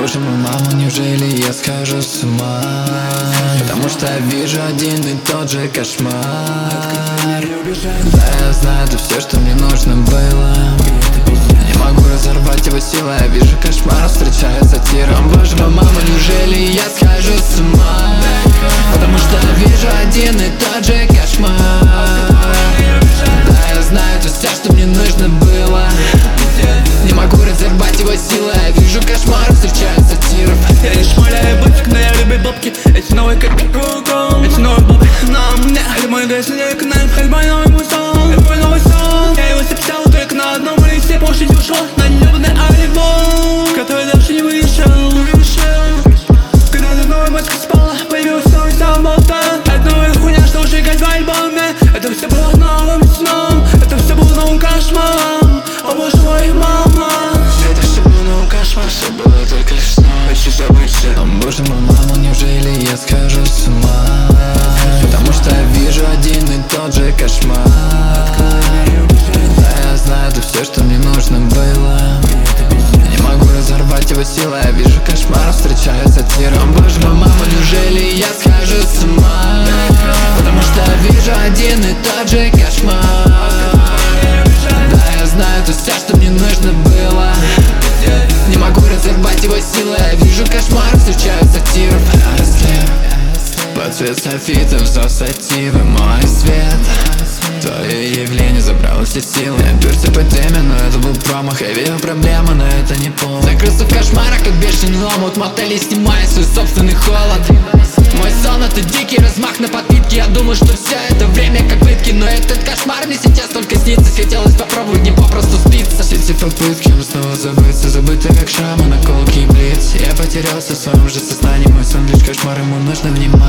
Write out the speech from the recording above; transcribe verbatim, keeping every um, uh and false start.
Боже мой, мама, неужели я схожу с ума? Потому что я вижу один и тот же кошмар. Да, я знаю, это все, что мне нужно было. Не могу разорвать его силой, я вижу кошмар, встречаю сатиром. Боже мой, мама, неужели я схожу с ума? Потому что я вижу один и тот же кошмар. Да, я знаю, это все, что мне нужно было. Не могу разорвать его силой, я вижу кошмар, встречаю сатиров. Я не шмаляю бабки, но я люблю бабки. Эти новые как кругом, эти новые бабки на мне. Это мой грязный канал, хоть мой новый мусон. Это мой новый сон. Я его записал только на одном листе. Позже ушел на небный альбом, который даже не вышел. Когда за новой маской спала, появился новый самолтан. Это новая хуйня, что уже играть в альбоме. Это все было новым сном, это все было новым кошмаром. О боже мой, мама. Это все было новым кошмаром, все было только лишь сном. Хочу забыть все. О боже мой, мама, неужели я схожу с ума? Потому что я вижу один и тот же кошмар. Да, я знаю, это все, что мне нужно было. Не могу разорвать его силой, я вижу кошмар, встречаю сатиром. Боже мой, мама, неужели я схожу с ума? Потому что я вижу один и тот же кошмар. Да, я знаю, это все, что мне нужно было. Не могу разорвать его силой, я вижу кошмар, встречаю сатиров. Под цвет софитов, сативы, мой свет. Твое явление забрало все силы. Я перся по теме, но это был промах. Я видел проблемы, но это не пол. Закрылся в кошмарах, как бешеный омут. Мотели, снимая свой собственный холод. Мой сон — это дикий размах на подпитки. Я думал, что все это время как пытки, но этот кошмар мне сейчас только снится. Хотелось попробовать, не попросту спиться. Все эти попытки, но снова забыться. Забытые как шрамы, наколки и блиц. Я потерялся в своем же сознании. Мой сон лишь кошмар, ему нужно внимание.